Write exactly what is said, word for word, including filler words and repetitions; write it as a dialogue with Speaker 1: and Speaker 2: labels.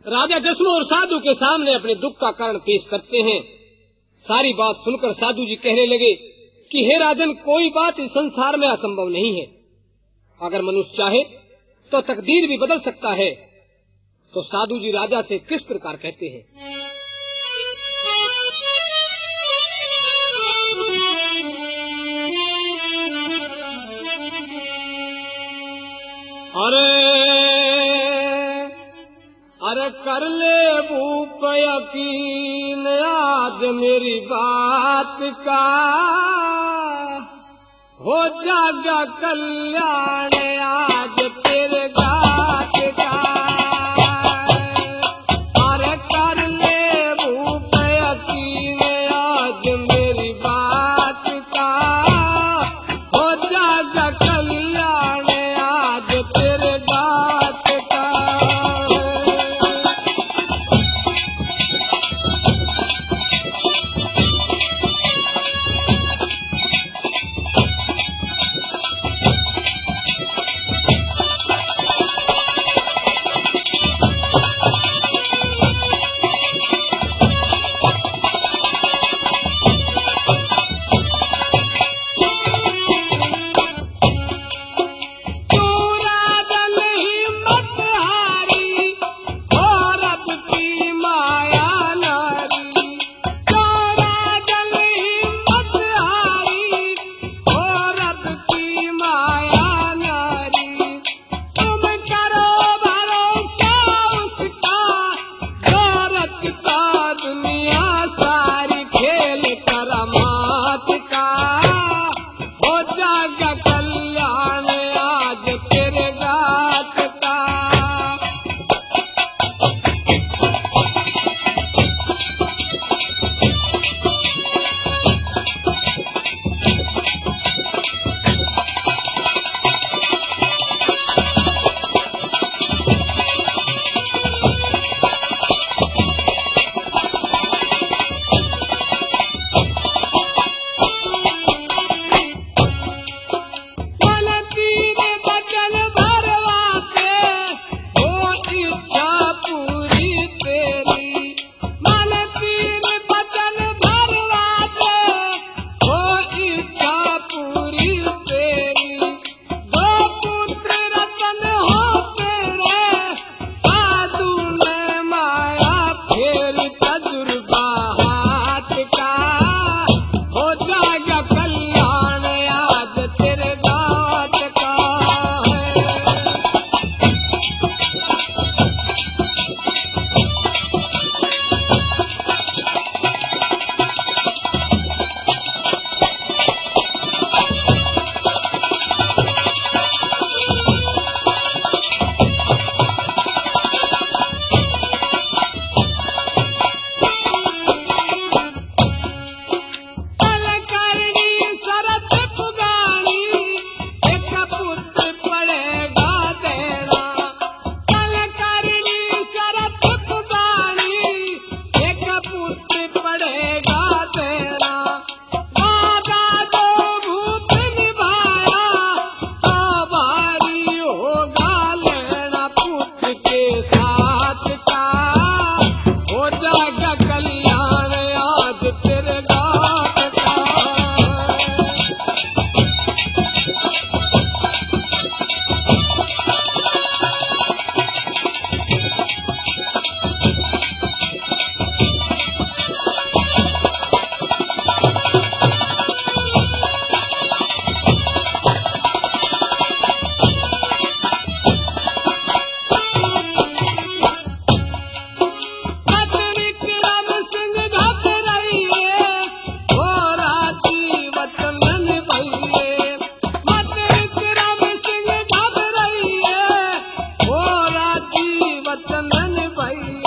Speaker 1: राजा जश्न और साधु के सामने अपने दुख का कारण पेश करते हैं। सारी बात सुनकर साधु जी कहने लगे कि हे राजन, कोई बात इस संसार में असंभव नहीं है। अगर मनुष्य चाहे तो तकदीर भी बदल सकता है। तो साधु जी राजा से किस प्रकार कहते हैं। अरे अरे कर ले भूप यकीन आज मेरी बात का, हो जागा कल्याण आज तेरे गात का। अरे कर ले भूप यकीन आज मेरी बात का, हो जागा कल्याण आज तेरे गात का। वचन भाई।